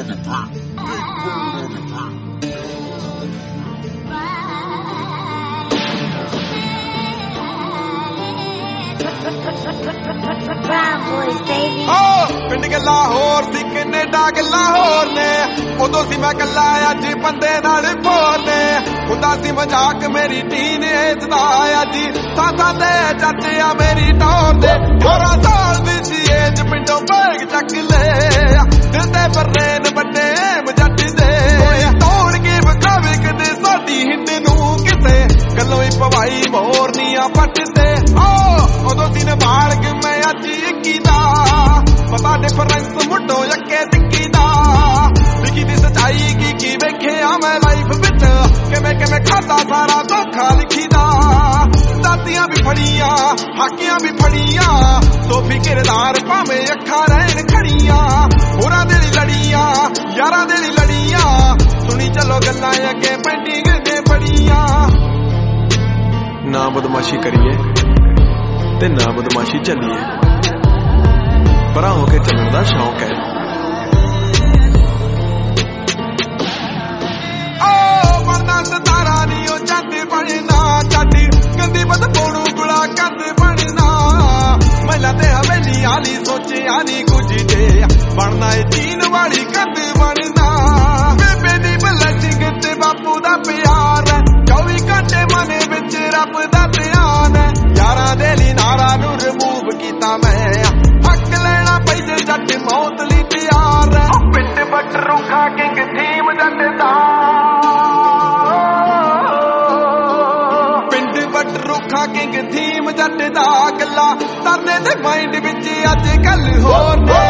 पिंड गल्लां होर सी कनेडा गल्लां होर ने उदों सी मैं कल्ला अज बंदे नाल भोर ने हुंदा सी मजाक मेरी टीन एज दा अज साथा ते चाचे आ मेरी टोर दे 18 साल दी सी एज पिंडों बैग चक ले दिल ते बर्रेन बन्ने मजट दे तोड़ के बखावे कदे साडी हिंद नूं किसे गल्लों ही पवाई मोरनियां पट दे उदों सी नाल के मैं अज इक्की दा पता डिफरेंस मुड्डो यके टिक्की दा लिखी दी सच्चाई की वेखे मैं लाइफ विच किवें खाता सारा धोखा लिखी दा दातियां भी फड़ियां हाकियां भी फड़ियां सोफी किरदार भावें अखां रहन खड़ियां होरां दे लड़ियां यारां दे लड़ियां सुनी चलो गल्लां अगे पेंटिंग ने बड़ियां ना बदमाशी करिए ते ना बदमाशी चलिए परा होके चलने का शौक है बनना सितारा नहीं ओ चंद बनना चाटी गंदी बद पोड़ू गुला कंद बनना महिला ते हवेली आली सोचे आनी कुछ दे बनना चीन वाली कंद बनना बेबे दी ब्लेसिंग ते बापू दा प्यार 24 घंटे मने विच रब दा ध्यान यारां दे ली नारा नूं रिमूव कीता मैं हक लेना पैसे जट मौत ली तैयार पिंड बटरू खा किंग थीम जट दा पिंड बटरू खा किंग थीम जट दा गल्ला तरने दे माइंड विच अज कल होर ने